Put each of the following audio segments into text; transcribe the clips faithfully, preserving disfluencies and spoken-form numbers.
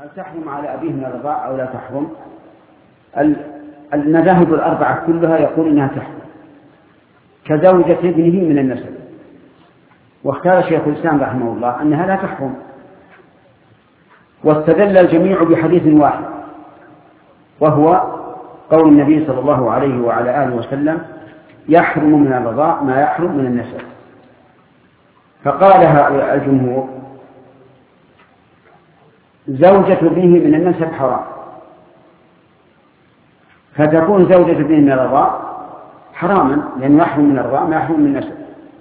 هل تحرم على أبيه من الرضاع أو لا تحرم؟ المذاهب الأربعة كلها يقول إنها تحرم كزوجة ابنه من النسب، واختار شيخ الإسلام رحمه الله أنها لا تحرم، واستدل الجميع بحديث واحد وهو قول النبي صلى الله عليه وعلى آله وسلم: يحرم من الرضاع ما يحرم من النسب. فقالها الجمهور: زوجة ابنه من النسب حرام، فتكون زوجة ابنه من الرضاع حراما، لأنه يحرم من الرضاع ما يحرم من النسب.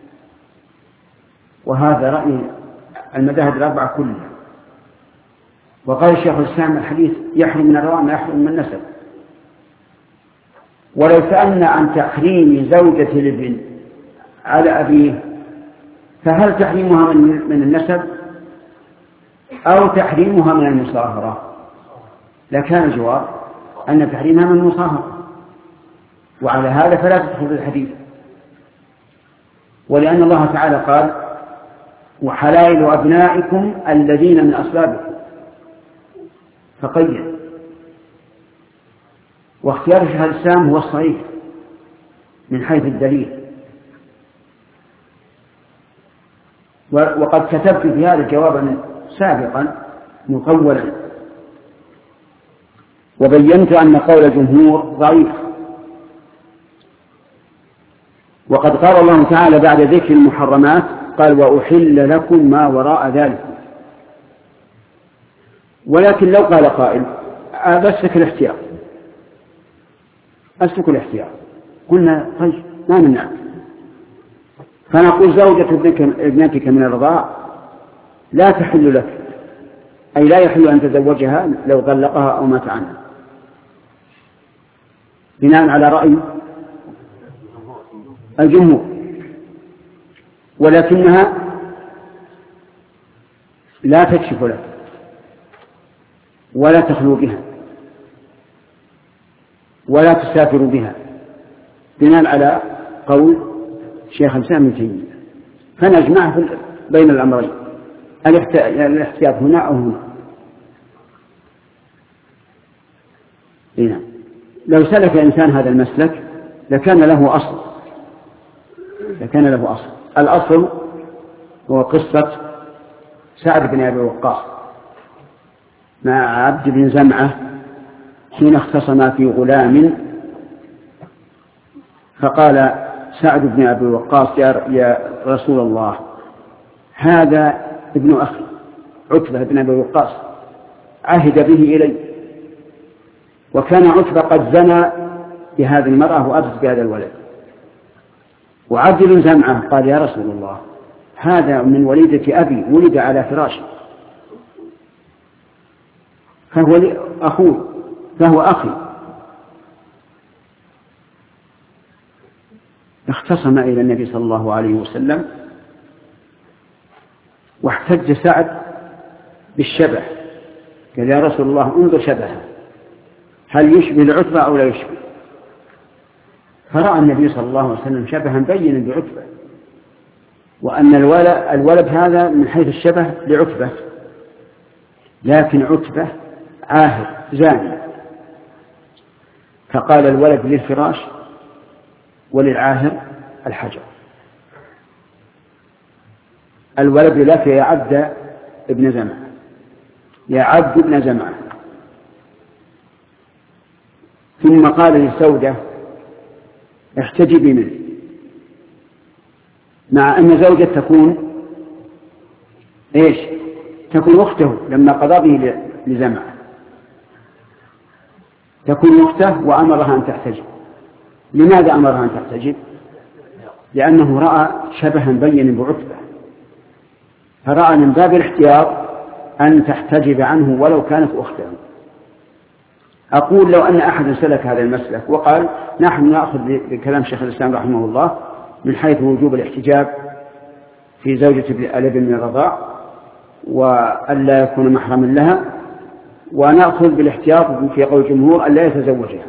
وهذا رأي المذاهب الأربعة كلها. وقال الشيخ الإسلام: الحديث يحرم من الرضاع ما يحرم من النسب. ولو سألنا عن تحريم زوجة الابن على أبيه، فهل تحريمها من النسب أو تحريمها من المصاهرة؟ لكان الجواب أن تحريمها من المصاهرة، وعلى هذا فلا تدخل في الحديث، ولأن الله تعالى قال: وحلائل أبنائكم الذين من أصلابكم، فقيد. واختيار شيخ الإسلام هو الصحيح من حيث الدليل. وقد كتبت في هذا جوابا سابقا مطولا، وبينت أن قول الجمهور ضعيف. وقد قال الله تعالى بعد ذكر المحرمات قال: وأحل لكم ما وراء ذلك. ولكن لو قال قائل: أسلك الاحتياط أسلك الاحتياط قلنا: طيب ما منع. فنقول: زوجة ابنتك من الرضاع لا تحل لك، أي لا يحل أن تزوجها لو طلقها أو مات عنها، بناء على رأي الجمهور. ولكنها لا تكشف لك ولا تخلو بها ولا تسافر بها، بناء على قول شيخ الإسلام ابن تيمية. فنجمع بين الأمرين، الاحتياط هنا أو هنا. هنا لو سلك إنسان هذا المسلك لكان له أصل لكان له أصل الأصل هو قصة سعد بن أبي وقاص مع عبد بن زمعة حين اختصما في غلام، فقال سعد بن أبي وقاص: يا رسول الله، هذا ابن أخي عتبة بن أبي وقاص عهد به إلي، وكان عتبة قد زنى بهذه المرأة وأتت بهذا الولد. وعبد بن زمعة قال: يا رسول الله، هذا من وليدة أبي، ولد على فراشي، فهو أخوه فهو أخي. اختصم إلى النبي صلى الله عليه وسلم، واحتج سعد بالشبه، قال: يا رسول الله، انظر شبهه، هل يشبه العتبة أو لا يشبه؟ فرأى النبي صلى الله عليه وسلم شبها بينا بعتبة، وأن الولد, الولد هذا من حيث الشبه لعتبة، لكن عتبة عاهر زاني. فقال: الولد للفراش وللعاهر الحجر. الولد لك يا عبد ابن زمعة، يا عبد ابن زمعة. ثم قال لسودة: احتجبي منه، مع أن زوجة تكون إيش؟ تكون أخته، لما قضى به لزمعة تكون أخته، وأمرها أن تحتجب. لماذا أمرها أن تحتجب؟ لأنه رأى شبها بينا بعتبة، فرأى من باب الاحتياط أن تحتجب عنه ولو كانت أخته. أقول: لو أن أحد سلك هذا المسلك وقال: نحن نأخذ بكلام شيخ الإسلام رحمه الله من حيث وجوب الاحتجاب في زوجة الابن من الرضاع وألا يكون محرما لها، ونأخذ بالاحتياط في قول الجمهور ألا يتزوجها،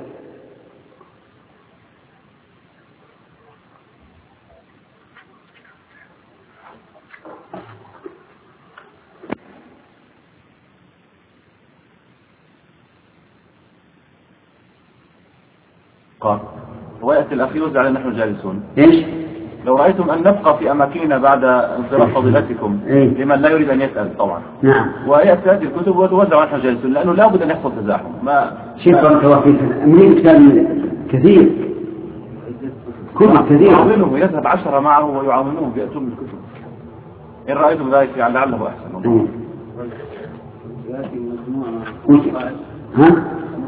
قال ويأتي الأخ يوزع نحن جالسون. إيش؟ لو رأيتم أن نبقى في أماكننا بعد انصراف فضيلتكم إيه؟ لمن لا يريد أن يسأل طبعا. نعم. ويأتي هذه الكتب وتوزع نحن جالسون لأنه لا بد أن يحصل تزاحم. ما شكرا توفيق من كتاب كثير كتب كثير يعاونونه يذهب عشرة معه ويعاونونه بيأتون بالكتب. إن رأيتم ذلك يعني لعله أحسن. أيه. ها؟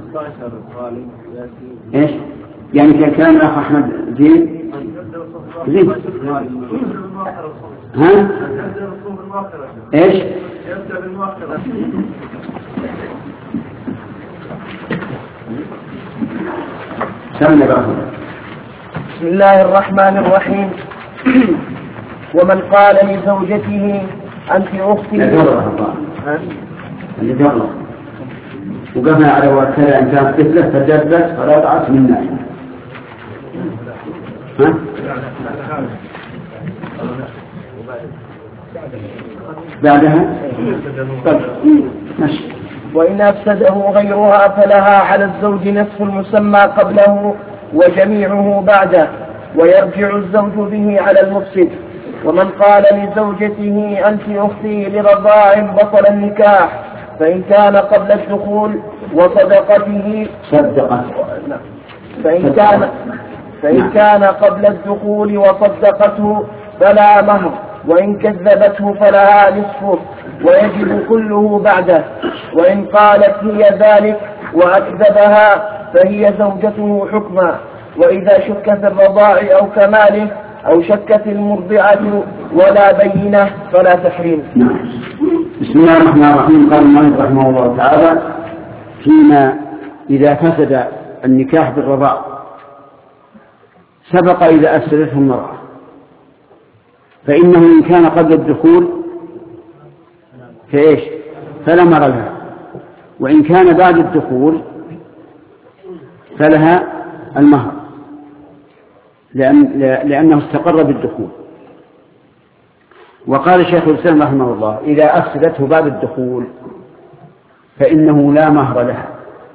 إيش؟ يعني كان الأخ أحمد زين؟ زين. ها؟ إيش؟ سمع بقى. بسم الله الرحمن الرحيم. ومن قال لزوجته أنت أختي اللي جرى وقفنا على وكذا إن كانت طفلة فجدت فرضعت من ناحية. ها؟ بعدها طيب ماشي. وإن أفسده غيرها فلها على الزوج نصف المسمى قبله وجميعه بعده ويرجع الزوج به على المفسد. ومن قال لزوجته أنت أختي لرضاع بطل النكاح فإن كان قبل الدخول وصدقته صدقت فإن كان فإن كان قبل الدخول وصدقته فلا مهر وإن كذبته فلها نصفه ويجب كله بعده. وإن قالت هي ذلك وأكذبها فهي زوجته حكما. وإذا شك في الرضاع أو كماله أو شكت المرضعة ولا بينة فلا تحريم. بسم الله الرحمن الرحيم. قال المؤلف رحمه الله تعالى فيما إذا فسد النكاح بالرضاع سبق إذا أفسدته المرأة فإنه إن كان قبل الدخول فإيش فلا مهر لها وإن كان بعد الدخول فلها المهر لأن لأنه استقر بالدخول. وقال شيخ الإسلام رحمه الله إذا أفسدته بعد الدخول فإنه لا مهر لها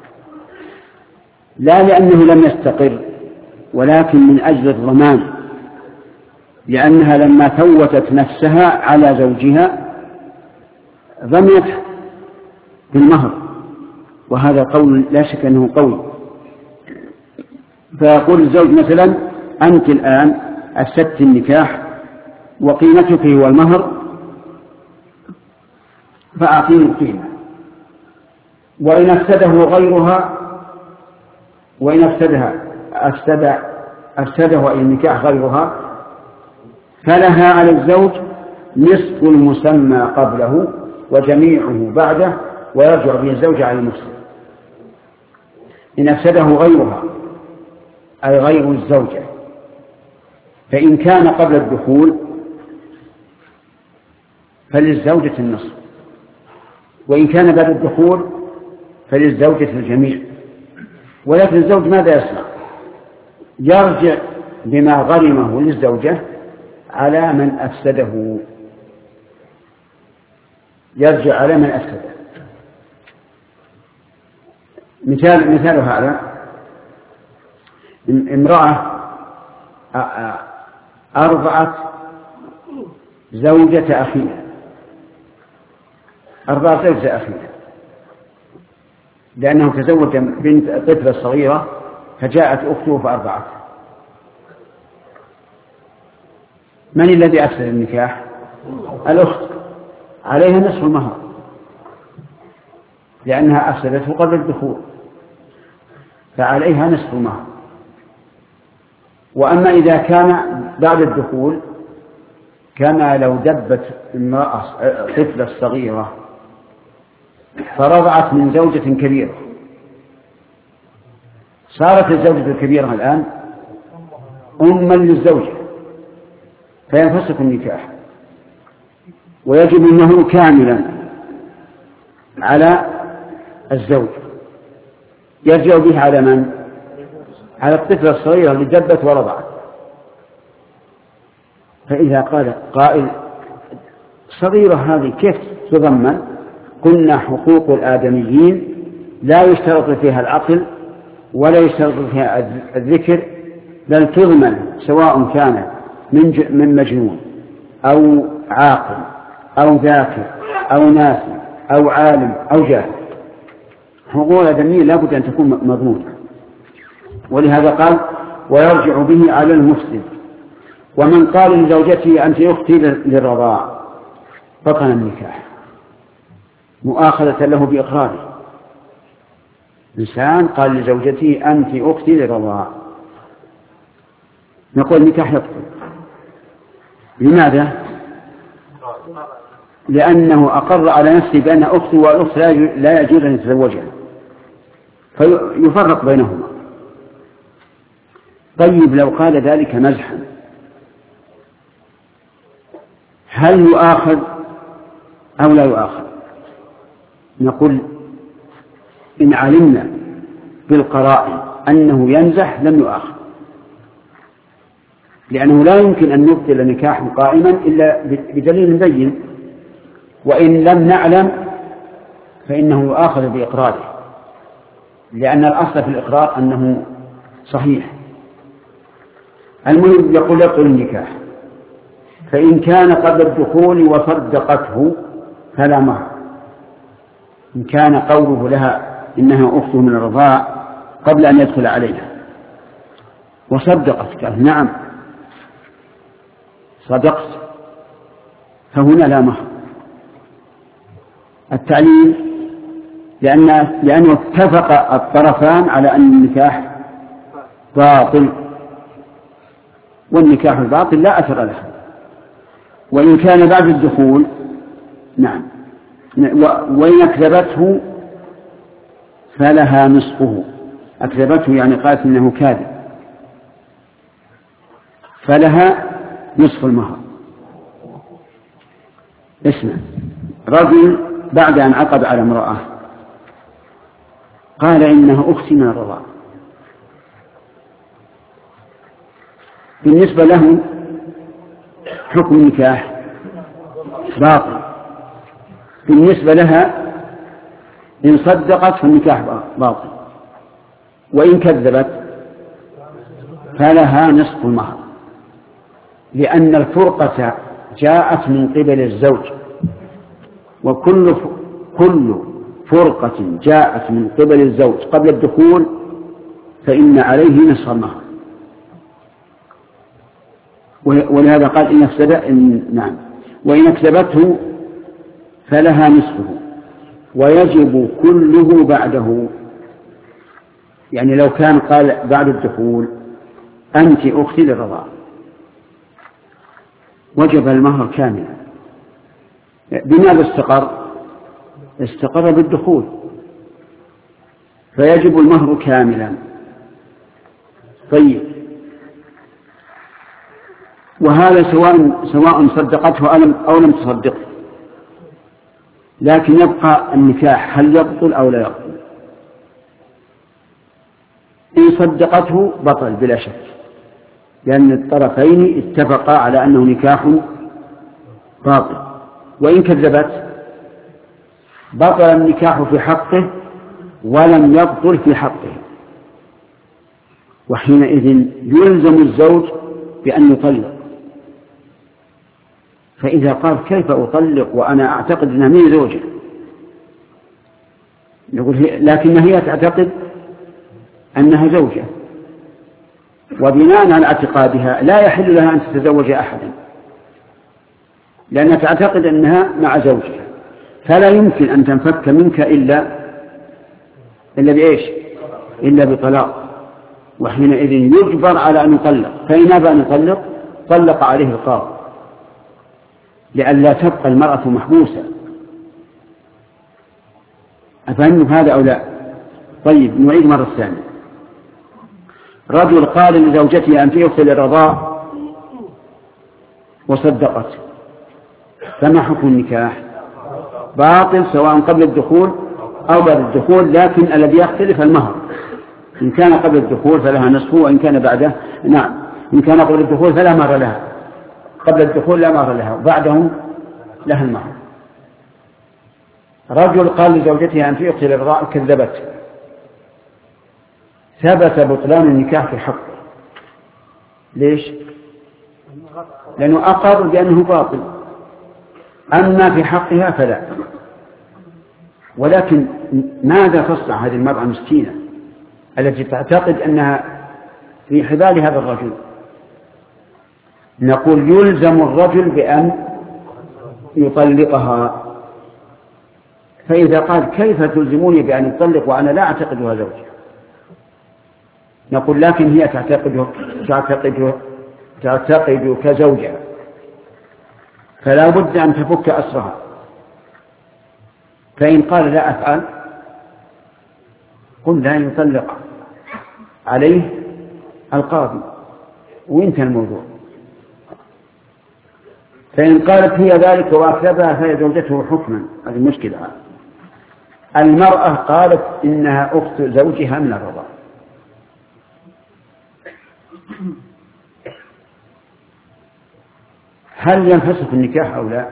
لا لأنه لم يستقر ولكن من أجل الضمان لأنها لما فوتت نفسها على زوجها ضمنت بالمهر وهذا قول لا شك أنه قوي. فيقول الزوج مثلا أنت الآن أفسدت النكاح وقيمتك هو المهر فأعطيني القيمة. وإن أفسده غيرها وإن أفسدها أفسد أفسده أي النكاح غيرها فلها على الزوج نصف المسمى قبله وجميعه بعده ويرجع به الزوج على المسلم. إن أفسده غيرها أي غير الزوجة فإن كان قبل الدخول فللزوجة النصف وإن كان بعد الدخول فللزوجة الجميع. ولكن الزوج ماذا يصنع؟ يرجع بما غرمه للزوجة على من أفسده يرجع على من أفسده. مثال مثال هذا امرأة أرضعت زوجة أخيها أرضعت زوجة أخيها لأنه تزوج بنت طفلة صغيرة فجاءت أخته فأرضعته. من الذي أفسد النكاح؟ الأخت عليها نصف المهر لأنها أفسدته قبل الدخول فعليها نصف المهر. وأما إذا كان بعد الدخول كما لو دبت امرأة طفلة صغيرة فرضعت من زوجة كبيرة صارت الزوجة الكبيرة الآن أما للزوجة فينفسخ النكاح ويجب أنه كاملا على الزوج يرجع به على من؟ على الطفلة الصغيرة اللي دبت ورضعت. فإذا قال قائل صغيرة هذه كيف تضمن؟ قلنا حقوق الآدميين لا يشترط فيها العقل ولا يشترط فيها الذكر، بل تضمن سواء كان من من مجنون أو عاقل أو ذاكر أو ناسي أو عالم أو جاهل، حقوق الآدميين لا بد أن تكون مضمونة. ولهذا قال ويرجع به على المسلم. ومن قال لزوجته أنت أختي للرضاع بطل النكاح مؤاخذة له بإقراره. إنسان قال لزوجته أنت أختي للرضاع، نقول النكاح يبطل. لماذا؟ لأنه أقر على نفسه بأن أخته والأخت لا يجوز أن يتزوجها، فيفرق بينهما. طيب لو قال ذلك مزحا هل يؤاخذ أو لا يؤاخذ؟ نقول إن علمنا بالقرائن أنه يمزح لم يؤاخذ، لأنه لا يمكن أن يبطل نكاح قائما إلا بدليل بين، وإن لم نعلم فإنه يؤاخذ بإقراره، لأن الأصل في الإقرار أنه صحيح. المهم يقول يبطل النكاح، فإن كان قبل الدخول وصدقته فلا مهر. إن كان قوله لها إنها أخته من الرضاع قبل أن يدخل عليها وصدقت قال نعم صدقت، فهنا لا مهر. التعليل لأن لأنه اتفق الطرفان على أن النكاح باطل، والنكاح الباطل لا أثر له. وإن كان بعد الدخول نعم، وإن أكذبته فلها نصفه. أكذبته يعني قالت إنه كاذب، فلها نصف المهر. اسمع، رجل بعد أن عقد على امرأة قال إنها أختي من الرضاعة، بالنسبة له حكم النكاح باطل، بالنسبة لها إن صدقت فالنكاح باطل، وإن كذبت فلها نصف المهر، لأن الفرقة جاءت من قبل الزوج، وكل كل فرقة جاءت من قبل الزوج قبل الدخول فإن عليه نصف المهر. ولهذا قال إن أكسب إن نعم وإن أكسبته فلها نصفه ويجب كله بعده. يعني لو كان قال بعد الدخول أنت أختي للرضاعة وجب المهر كاملا. بماذا استقر؟ استقر بالدخول، فيجب المهر كاملا. طيب، وهذا سواء سواء صدقته أو لم تصدقه، لكن يبقى النكاح هل يبطل أو لا يبطل؟ إن صدقته بطل بلا شك، لأن الطرفين اتفقا على أنه نكاح باطل. وإن كذبت بطل النكاح في حقه ولم يبطل في حقه، وحينئذ يلزم الزوج بأن يطلق. فإذا قال كيف أطلق وأنا أعتقد أنها من زوجة، نقول لكن هي تعتقد أنها زوجة، وبناء على اعتقادها لا يحل لها أن تتزوج أحدا، لأنها تعتقد أنها مع زوجها، فلا يمكن أن تنفك منك إلا إلا بإيش؟ إلا بطلاق. وحينئذ يجبر على أن يطلق، فإن أبى أن يطلق طلق عليه القاضي لئلا تبقى المرأة محبوسة. أفهم هذا أو لا؟ طيب، نعيد مرة ثانية. رجل قال لزوجته أنت أختي للرضاع وصدقت، فما حكم النكاح؟ باطل سواء قبل الدخول أو بعد الدخول، لكن الذي يختلف المهر. إن كان قبل الدخول فلها نصفه، وإن كان بعده نعم إن كان قبل الدخول فلا مهر لها، قبل الدخول لا مهر لها، وبعده لها المهر. رجل قال لزوجته أنت أختي للرضاع كذبت، ثبت بطلان النكاح في حقه. ليش؟ لأنه أقر بأنه باطل، أما في حقها فلا. ولكن ماذا تصنع هذه المرأة المسكينة التي تعتقد أنها في حبال هذا الرجل؟ نقول يلزم الرجل بأن يطلقها. فإذا قال كيف تلزموني بأن يطلق وأنا لا أعتقدها زوجي؟ نقول لكن هي تعتقد تعتقد تعتقد كزوجها، فلا بد أن تفك أسرها. فإن قال لا أفعل قل لا يطلق عليه القاضي وانتهى الموضوع. فإن قالت هي ذلك وأكذبها فهي زوجته حكما. هذه المشكلة. المرأة قالت إنها أخت زوجها من الرضاعة، هل ينفسخ النكاح أو لا؟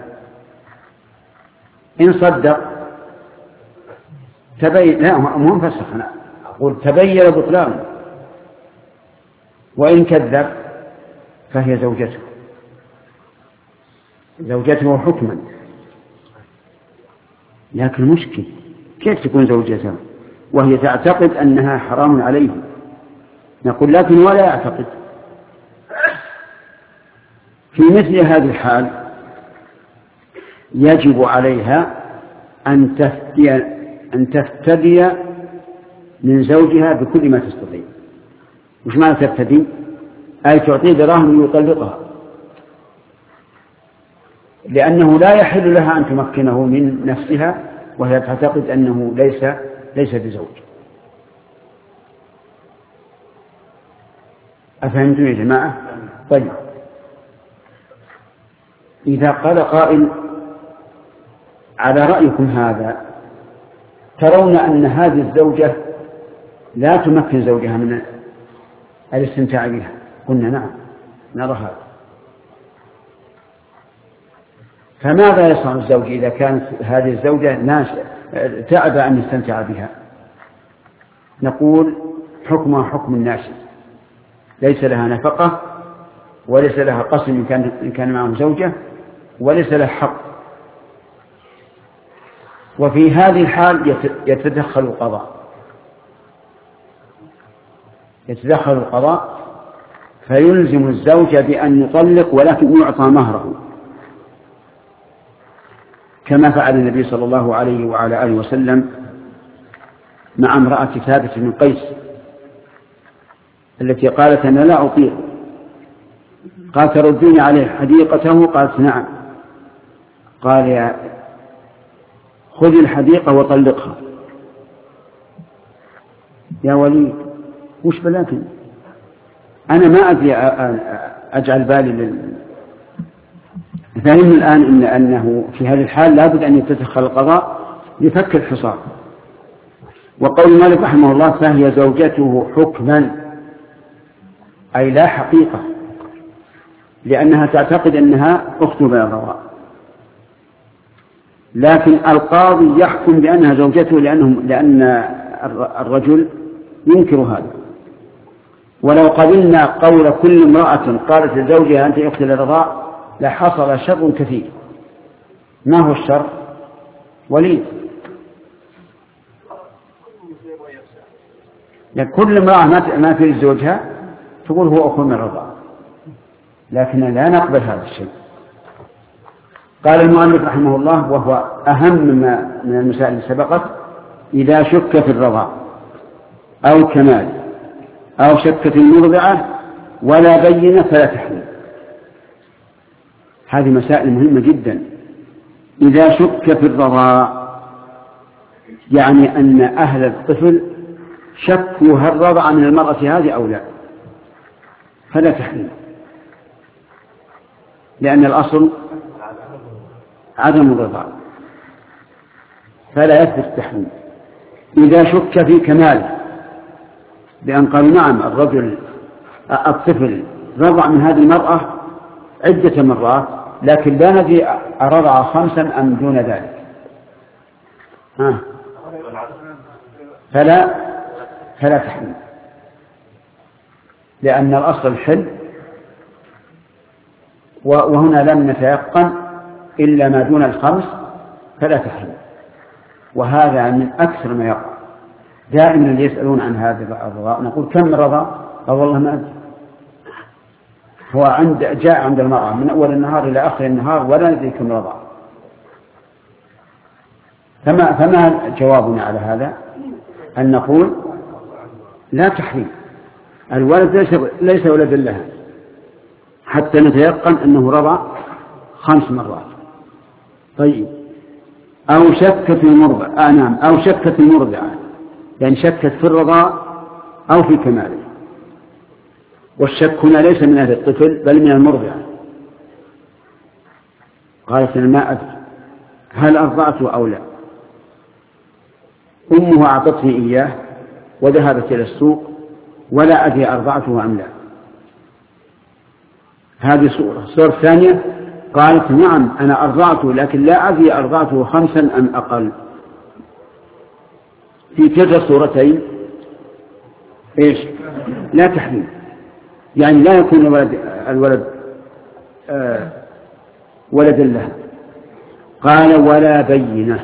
إن صدق تبين، لا مو انفسخ، أنا أقول تبين بطلانه. وإن كذب فهي زوجته زوجته حكما. لكن المشكل كيف تكون زوجته وهي تعتقد أنها حرام عليه؟ نقول لكن ولا يعتقد. في مثل هذه الحال يجب عليها أن تفتدي أن تفتدي من زوجها بكل ما تستطيع. وش معنى تفتدي؟ أي تعطيه دراهم ليطلقها، لأنه لا يحل لها أن تمكنه من نفسها وهي تعتقد أنه ليس ليس بزوج. أفهمتم يا جماعة؟ طيب، إذا قال قائل على رأيكم هذا ترون أن هذه الزوجة لا تمكن زوجها من الاستمتاع بها؟ قلنا نعم نرى هذا. فماذا يصنع الزوج إذا كانت هذه الزوجة تأبى أن يستمتع بها؟ نقول حكمها حكم الناس، ليس لها نفقة وليس لها قسم إن كان معه زوجة وليس لها حق. وفي هذه الحال يتدخل القضاء يتدخل القضاء فيلزم الزوج بأن يطلق ولكن يعطى مهره، كما فعل النبي صلى الله عليه وعلى آله وسلم مع امرأة ثابت بن قيس التي قالت أنا لا أطيق. قال تردوني عليه حديقته؟ قالت نعم. قال يا خذ الحديقة وطلقها. يا ولي وش بلاتني؟ أنا ما أدري أجعل بالي لل... فهم الآن إن أنه في هذه الحال لابد أن يتدخل القضاء لفك الحصار. وقول مالك رحمه الله فهي زوجته حكما أي لا حقيقة، لأنها تعتقد أنها أخت بالرضاع، لكن القاضي يحكم بأنها زوجته لأنهم لأن الرجل ينكر هذا. ولو قبلنا قول كل امرأة قالت لزوجها أنت أخت بالرضاع لحصل شر كثير. ما هو الشر؟ وليد. يعني كل امرأة ما في زوجها تقول هو أخو من الرضاعة، لكن لا نقبل هذا الشيء. قال المؤلف رحمه الله وهو أهم من المسائل اللي سبقت: إذا شك في الرضاع أو كمال أو شكت المرضعة ولا بينة فلا تحريم. هذه مسائل مهمة جدا. إذا شك في الرضاع يعني أن أهل الطفل شكوا هل رضع من المرأة هذه أو لا فلا تحريم، لأن الأصل عدم الرضاع فلا يثبت التحريم. إذا شك في كمال بأن قالوا نعم الرجل الطفل رضع من هذه المرأة عدة مرات لكن لا ندري أرضع خمسا أم دون ذلك ها. فلا فلا تحريم. لأن الأصل الحل، وهنا لم نتيقن إلا ما دون الخمس فلا تحل، وهذا من أكثر ما يقع. دائما اللي يسألون عن هذا الرضاء نقول كم رضا؟ أو والله ما أدري. هو عند جاء عند المرأة من أول النهار إلى آخر النهار ولا ندري كم رضا. فما, فما جوابنا على هذا؟ أن نقول لا تحريم، الولد ليس, ليس ولدا لها حتى نتيقن أنه رضع خمس مرات. طيب، أو شك في المرضع، آه نعم، أو شك في المرضعة، يعني شكت في الرضاع أو في كماله، والشك هنا ليس من أهل الطفل بل من المرضعة. قالت أنا ما أدري هل أرضعته أو لا، أمه أعطتني إياه وذهبت إلى السوق ولا أدري أرضعته أم لا. هذه صورة. الصورة الثانية قالت نعم أنا أرضعته لكن لا أدري أرضعته خمسا أم أقل. في كذا صورتين إيش؟ لا تحريم، يعني لا يكون الولد, الولد آه ولدا له. قال ولا بينة،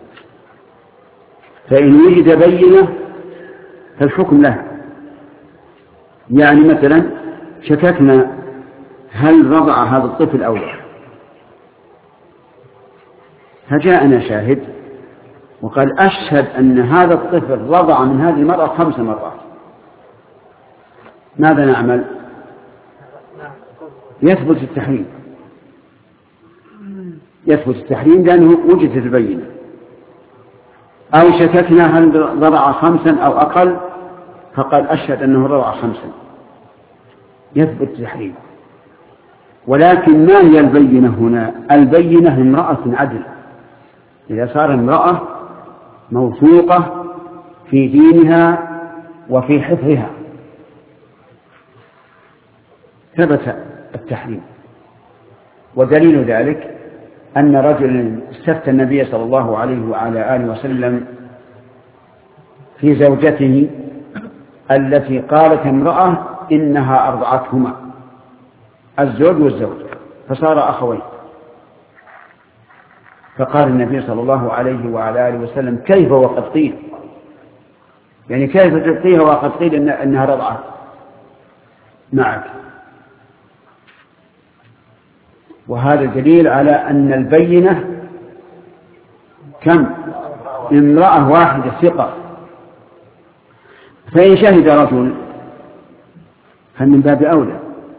فإن وجد بينة فالحكم له. يعني مثلا شككنا هل رضع هذا الطفل أو لا، فجاءنا شاهد وقال أشهد أن هذا الطفل رضع من هذه المرأة خمس مرات، ماذا نعمل؟ يثبت التحريم، يثبت التحريم لأنه وجدت البينة. أو شككنا هل رضع خمسا أو أقل، فقال أشهد أنه رضع خمسا، يثبت التحريم. ولكن ما هي البينة هنا؟ البينة امرأة عدل، إذا صار امرأة موثوقة في دينها وفي حفظها ثبت التحريم. ودليل ذلك أن رجل استفتى النبي صلى الله عليه وعلى آله وسلم في زوجته التي قالت امرأة إنها أرضعتهما، الزوج والزوجة، فصار أخوين. فقال النبي صلى الله عليه وعلى آله وسلم كيف وقد قيل، يعني كيف تلقيها وقد قيل إن أنها رضعت معك. وهذا دليل على أن البينة كم؟ امرأة واحدة ثقة. فإن شهد رجل فمن باب أولى،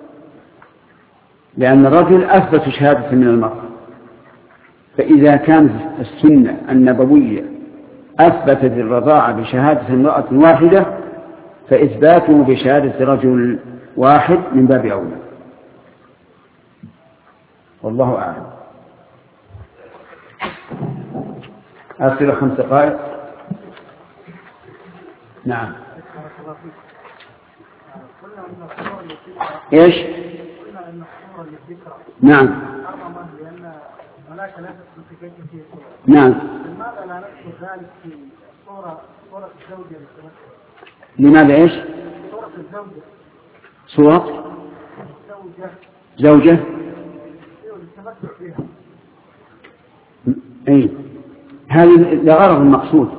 لأن الرجل أثبت شهادة من المرأة. فإذا كانت السنة النبوية أثبتت الرضاعة بشهادة امرأة واحدة فإثباته بشهادة رجل واحد من باب أولى، والله أعلم. أسئلة خمس دقائق. نعم. إيش؟ نعم. نعم. لماذا لا نذكر ذلك في صورة صورة الزوجة؟ لماذا إيش؟ صورة الزوجة. صورة زوجة. زوجة. أي هذه لغرض المقصود،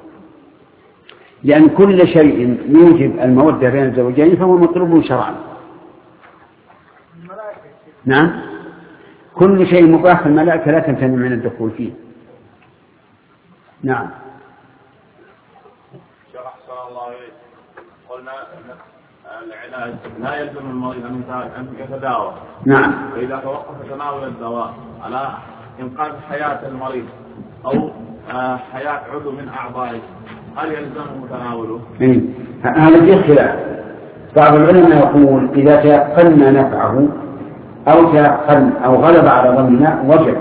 لأن كل شيء يوجب المودة بين الزوجين فهو مطلوب شرعا. نعم، كل شيء مباح الملائكة لا تمتنع من الدخول فيه. نعم. شرح صلى الله عليه قلنا العلاج لا يلزم المريض أن يتداوى. نعم. فإذا توقف تناول الدواء على إنقاذ حياة المريض أو حياة عضو من أعضائه هل يلزمه تناوله؟ إيه. هذا فيه خلاف. بعض العلماء يقول إذا تيقنا نفعه أو تيقن أو غلب على ظننا وجب،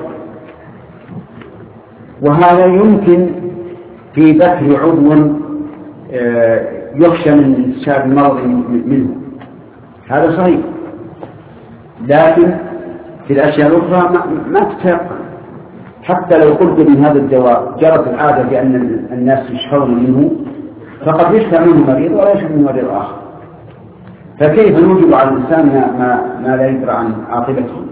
وهذا يمكن في بثر عضو يخشى من انتشار المرض منه، هذا صحيح. لكن في الأشياء الأخرى ما, ما تتيقن. حتى لو قلت من هذا الدواء جرت العادة بأن الناس يشفون منه، فقد يشفى منه مريض ولا يشفى منه مريض آخر. فكيف نوجب على الإنسان ما, ما لا يدرى عن عاقبته؟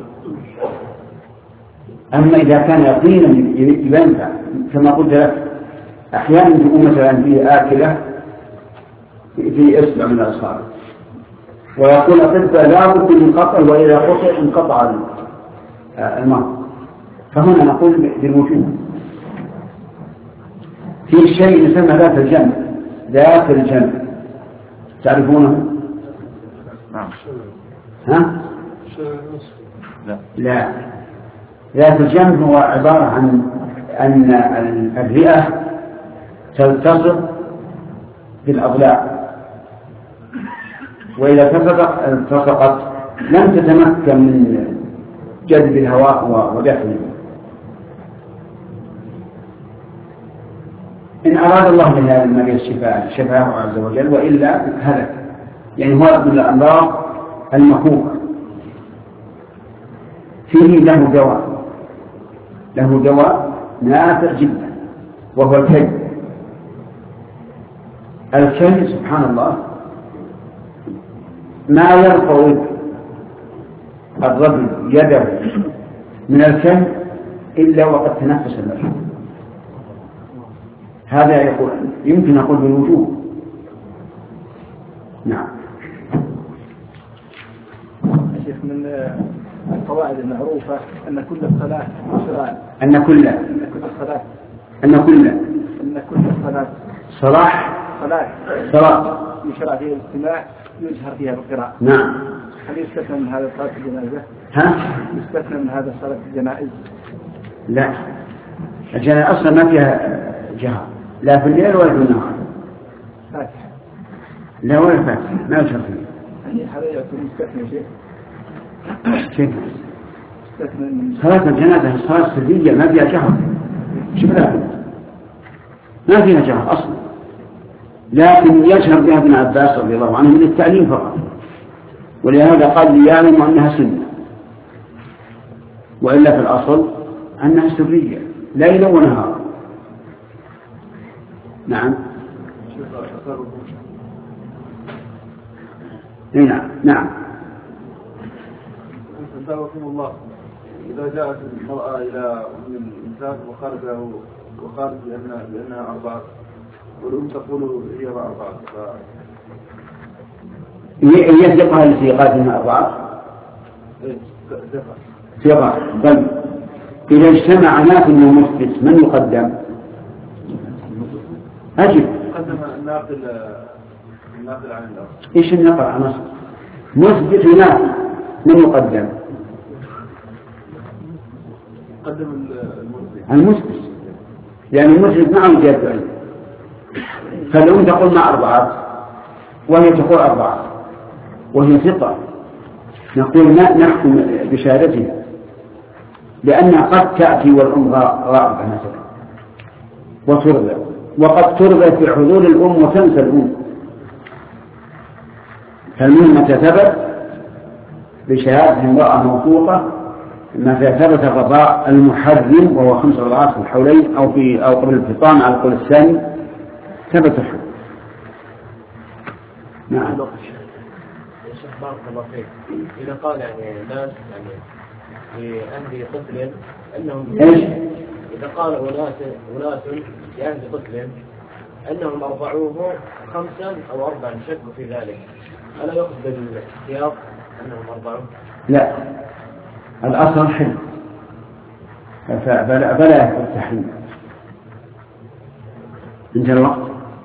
أما إذا كان يقينا ينفع كما قلت لك أحيانا تكون مثلا فيه آكلة في إصبع من الأصابع ويقول الطب لا بد من قطع وإذا قطع انقطع المرض، فهنا نقول بالوجوب. في شيء يسمى ذات الجنب، ذات الجنب تعرفونه؟ نعم. ها؟ لا. لا. ذات الجنب هو عبارة عن أن الرئة تلتصق بالأضلاع، وإذا التصقت لم تتمكن من جذب الهواء ودفعه. إن أراد الله لهذا المريض الشفاء شفاه عز وجل، وإلا هلك. يعني هو من الأمراض المخوفة. فيه له دواء، له دواء نافع جدا وهو الكي. الكي سبحان الله ما يرفع الرجل يده من الكي إلا وقد تنفس المرء. هذا يقول يمكن أقول بالوجوب. نعم. شيخ من القواعد المعروفة أن كل الصلاة شرعان. أن كل أن كل الصلاة أن كل أن كل الصلاة صلاح صلاة صلاة يشرع فيها الاستماع يجهر فيها بالقراءة. نعم. هل يستثنى من هذا صلاة الجنازة؟ ها؟ يستثنى من هذا صلاة الجنائز؟ لا، الجنازة أصلا ما فيها جهر لا في الليل ولا في النهار. فاتحة. لا ولا فاتحة ما يجهر فيه. يعني هذا يعتبر مستثنى شيء. كيف؟ مستثنى من صلاة الجنازة صلاة سرية ما فيها جهر. شوف لا ما فيها جهر أصلا، لكن يجهر بها ابن عباس رضي الله عنه من التعليم فقط، ولهذا قال ليعلم أنها سنة، وإلا في الأصل أنها سرية ليلا ونهارا. نعم. نعم نعم. أنزلكم الله إذا جاءت المرأة إلى من الإنسان وخارج له وخارج لأنها, لأنها أربعة والأم تقول هي أربعة هي ثقة التي قالت أنها أربعة ثقة. طيب إذا اجتمع ناقل ومثبت من يقدم؟ أجل قدم الناقل الناقل عن الله. إيش النقل عن أصل؟ مثبت وناقل من يقدم؟ قدم المثبت. المثبت يعني المثبت معه جاد علم، فالأم تقول مع أربعة وهي تقول أربعة وهي ثقة، نقول ما نحكم بشهادتها لأنها قد تأتي والأم غائبة مثلا وترضى، وقد ترضى في حضور الأم وتنسى الأم. فالمهم متى ثبت بشهادة امرأة موثوقة، متى ثبت الرضاع المحرم وهو خمس رضعات في الحولين أو في أو قبل الفطام على القول الثاني ثبت الحكم. نعم. بارك الله فيك. إذا قال يعني ناس يعني لأهل طفل أنهم إيش؟ إذا قال أناس أناس لأهل طفل أنهم أرضعوه خمسا أو أربعا شكوا في ذلك، ألا يأخذ بالسياق أنهم أرضعوه؟ لا، الأصل حل فلا فلا يكون التحريم. انتهى الوقت.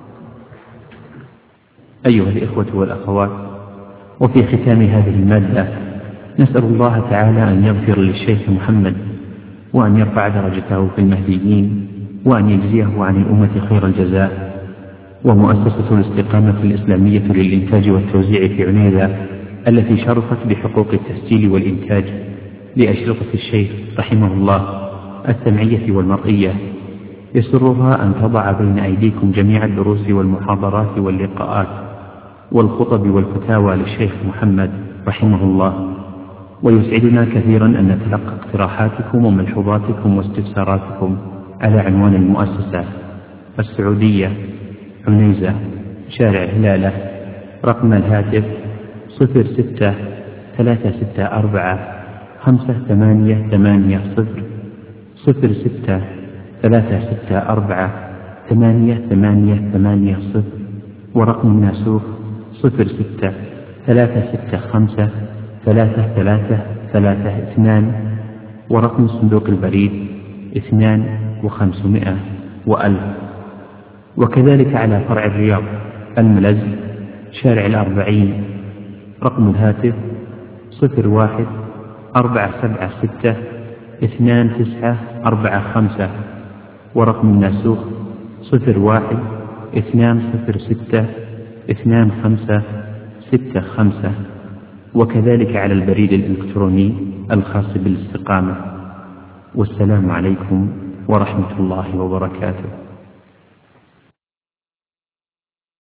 أيها الإخوة والأخوات، وفي ختام هذه المادة نسأل الله تعالى أن يغفر للشيخ محمد وأن يرفع درجته في المهديين وأن يجزيه عن الأمة خير الجزاء. ومؤسسة الاستقامة الإسلامية للإنتاج والتوزيع في عنيزة التي شرفت بحقوق التسجيل والإنتاج لأشرطة الشيخ رحمه الله السمعية والمرئية يسرها أن تضع بين أيديكم جميع الدروس والمحاضرات واللقاءات والخطب والفتاوى للشيخ محمد رحمه الله، ويسعدنا كثيرا أن نتلقى اقتراحاتكم وملحوظاتكم واستفساراتكم على عنوان المؤسسة: السعودية، عنيزة، شارع هلالة، رقم الهاتف صفر ستة ثلاثة ستة أربعة خمسة ثمانية ثمانية صفر صفر ستة ثلاثة ستة أربعة ثمانية ثمانية ثمانية صفر، ورقم الناسوخ صفر ستة ثلاثة ستة خمسة ثلاثة ثلاثة ثلاثة اثنان، ورقم صندوق البريد اثنان وخمسمائة وألف. وكذلك على فرع الرياض الملز شارع الأربعين، رقم الهاتف صفر واحد أربعة سبعة ستة اثنان تسعة أربعة خمسة، ورقم الناسوخ صفر واحد اثنان صفر ستة اثنان خمسة ستة خمسة. وكذلك على البريد الإلكتروني الخاص بالاستقامة. والسلام عليكم ورحمة الله وبركاته.